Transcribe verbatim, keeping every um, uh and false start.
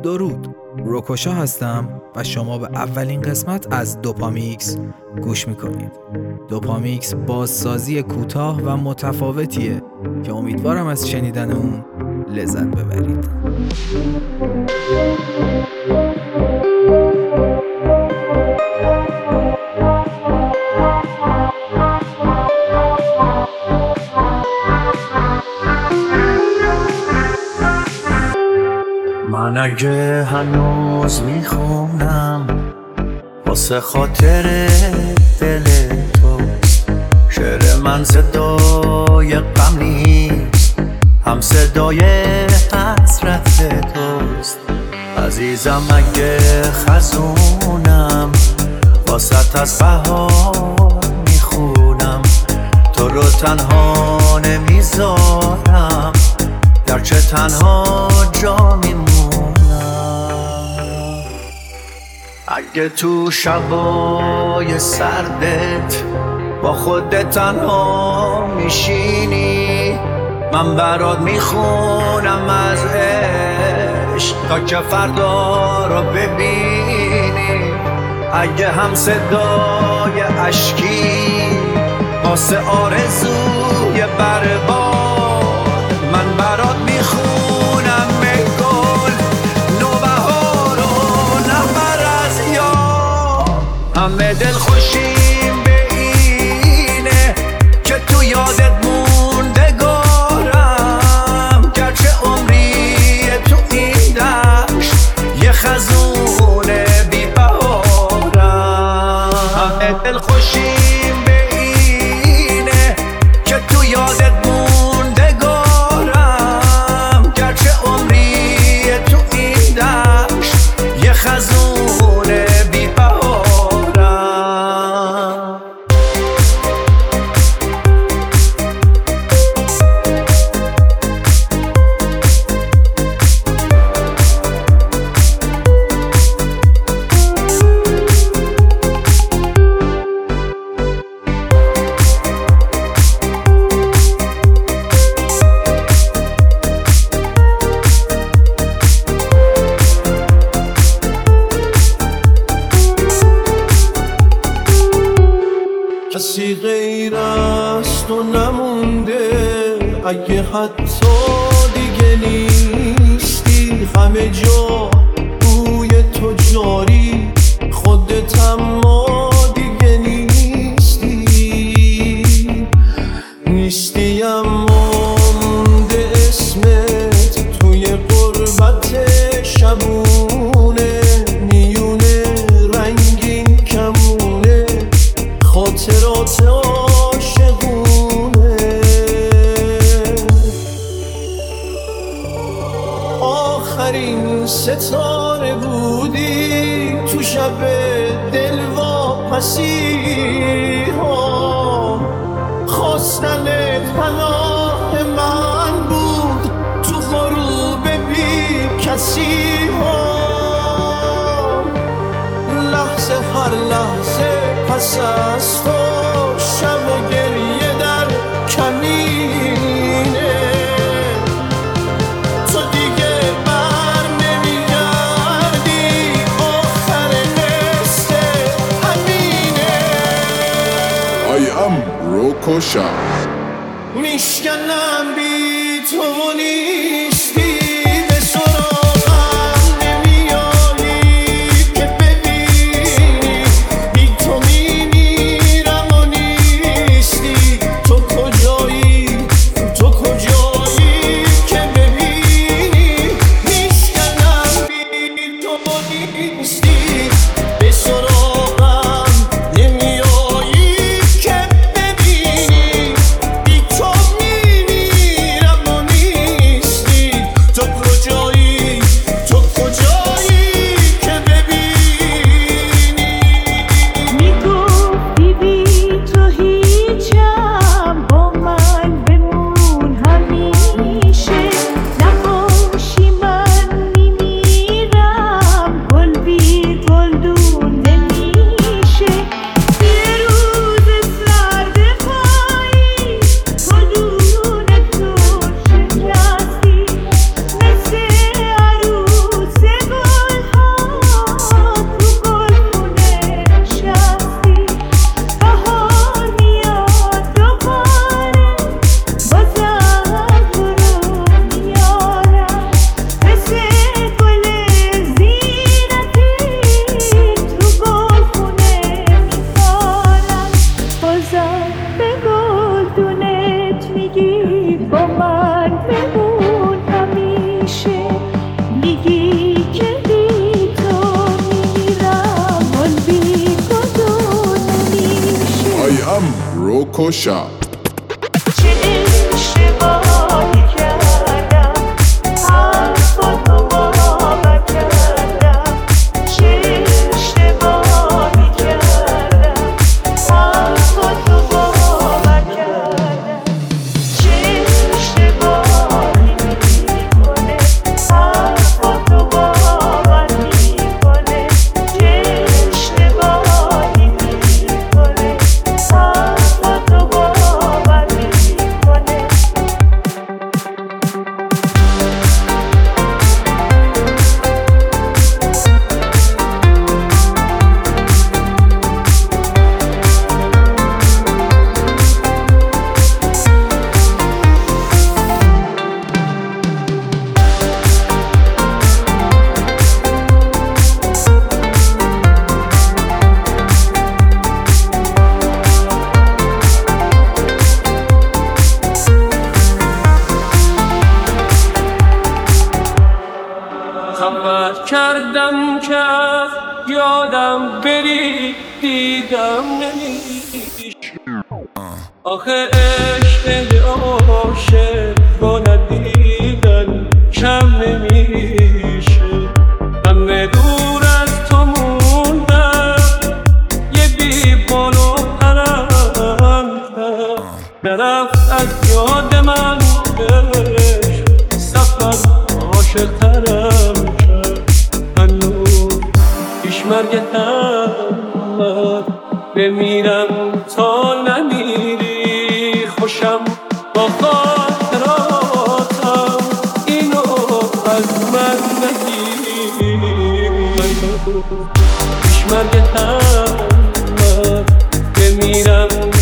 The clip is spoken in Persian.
درود، روکوشا هستم و شما به اولین قسمت از دوپامیکس گوش میکنید. دوپامیکس بازسازی کوتاه و متفاوتیه که امیدوارم از شنیدن اون لذت ببرید. من اگه هنوز میخونم واسه خاطر دل توست، شعر من صدای غم نیست، هم صدای حسرت توست. عزیزم اگه خزونم واسه از بهار میخونم، تو رو تنها نمیذارم گرچه تنها جا میمونم. اگه تو شبای سردت با خودت تنها میشینی، من برات میخونم از عشق تا که فردا رو ببینی. اگه هم صدای عشقی واسه آرزوی برباد، من برات میخونم ای گل نوبهار و نفر از یاد. همه دل خوشیم به اینه که تو یادت موندگارم، گرچه عمری تو این دشت یه خزون بی بهارم. همه دل خوشیم به اینه که تو یادت موندگارم، گرچه عمری تو این دشت یه خزون بی بهارم. کسی غیر از تو نمونده، اگه حتی دیگه نیستی، همه جا بوی تو جاری، خودت اما دیگه نیستی. نیستی اما مونده اسمت توی غربت شبونه، میونه رنگین کمونه خاطرات عاشقونه. آخرین ستاره بودی تو شب دلواپسی ها، خواستنت پناه من بود تو غروب بی کسی ها. لحظه هر لحظه پس از تو شب گریه در کمینه، تو دیگه بر نمیگردی، آخر قصه همینه. I am روکوشا. میشکنم بی تو نیستی، روکوشا. چه اشتباهی کردم حرفاتو باور کردم چه اشتباهی کردم حرفاتو باور کردم چه اشتباهی میکنه حرفاتو باور میکنه چه اشتباهی میکنه حرفاتو باور میکنه خبر کردم که از یادم بری دیدم نمیشه آخه عشق عاشق با ندیدن کم نمیشه همه دور از تو موندم یه بی بال و پرندم نرفت از یاد من عشق سفر عاشق ترم کرد هنوز پیش مرگتم من بمیرم تا نمیری خوشم با خاطراتم اینو از من نگیر پیش مرگتم من بمیرم